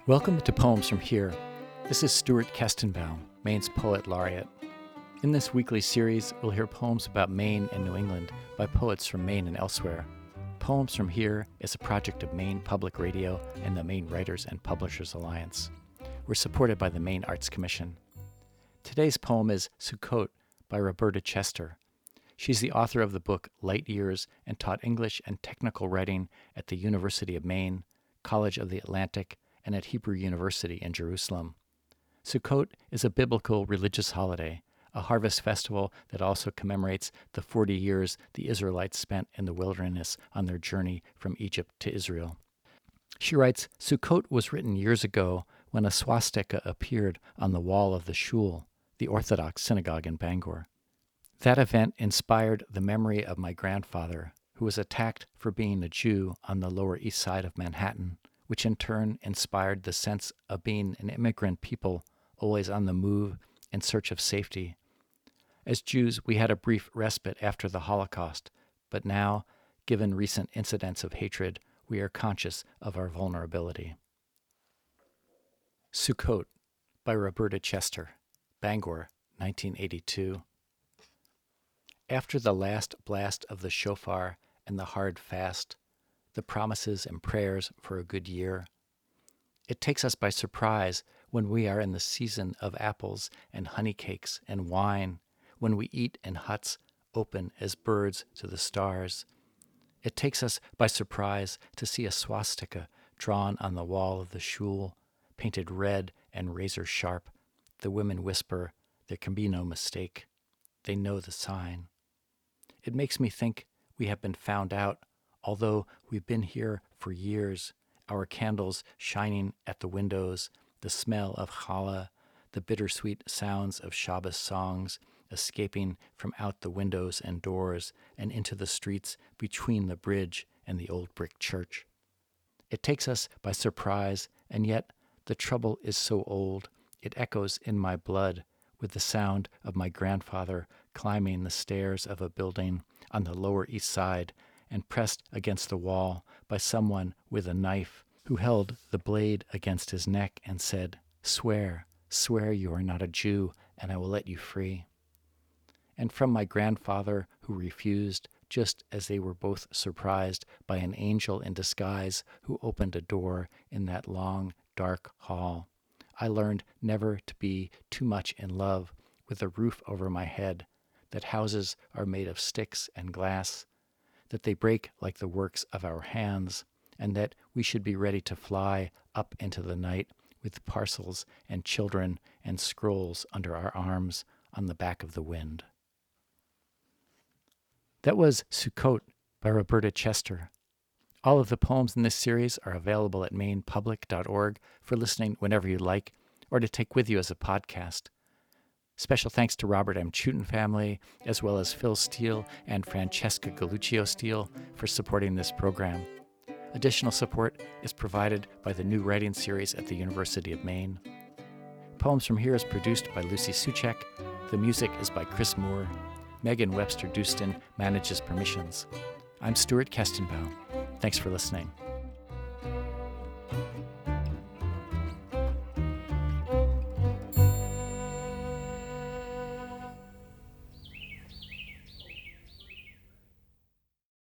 Welcome to Poems from Here. This is Stuart Kestenbaum, Maine's Poet Laureate. In this weekly series, we'll hear poems about Maine and New England by poets from Maine and elsewhere. Poems from Here is a project of Maine Public Radio and the Maine Writers and Publishers Alliance. We're supported by the Maine Arts Commission. Today's poem is Sukkot by Roberta Chester. She's the author of the book Light Years and taught English and technical writing at the University of Maine, College of the Atlantic, and at Hebrew University in Jerusalem. Sukkot is a biblical religious holiday, a harvest festival that also commemorates the 40 years the Israelites spent in the wilderness on their journey from Egypt to Israel. She writes, Sukkot was written years ago when a swastika appeared on the wall of the shul, the Orthodox synagogue in Bangor. That event inspired the memory of my grandfather, who was attacked for being a Jew on the Lower East Side of Manhattan, which in turn inspired the sense of being an immigrant people always on the move in search of safety. As Jews, we had a brief respite after the Holocaust, but now, given recent incidents of hatred, we are conscious of our vulnerability. Sukkot by Roberta Chester, Bangor, 1982. After the last blast of the shofar and the hard fast, the promises and prayers for a good year, it takes us by surprise when we are in the season of apples and honey cakes and wine, when we eat in huts open as birds to the stars. It takes us by surprise to see a swastika drawn on the wall of the shul, painted red and razor sharp. The women whisper, there can be no mistake. They know the sign. It makes me think we have been found out, although we've been here for years, our candles shining at the windows, the smell of challah, the bittersweet sounds of Shabbos songs escaping from out the windows and doors and into the streets between the bridge and the old brick church. It takes us by surprise, and yet the trouble is so old, it echoes in my blood with the sound of my grandfather climbing the stairs of a building on the Lower East Side and pressed against the wall by someone with a knife who held the blade against his neck and said, swear you are not a Jew, and I will let you free. And from my grandfather who refused, just as they were both surprised by an angel in disguise who opened a door in that long, dark hall, I learned never to be too much in love with a roof over my head, that houses are made of sticks and glass, that they break like the works of our hands, and that we should be ready to fly up into the night with parcels and children and scrolls under our arms on the back of the wind. That was Sukkot by Roberta Chester. All of the poems in this series are available at mainepublic.org for listening whenever you like, or to take with you as a podcast. Special thanks to Robert M. Chutin family, as well as Phil Steele and Francesca Galuccio Steele for supporting this program. Additional support is provided by the New Writing Series at the University of Maine. Poems from Here is produced by Lucy Suchek. The music is by Chris Moore. Megan Webster Dustin manages permissions. I'm Stuart Kestenbaum. Thanks for listening.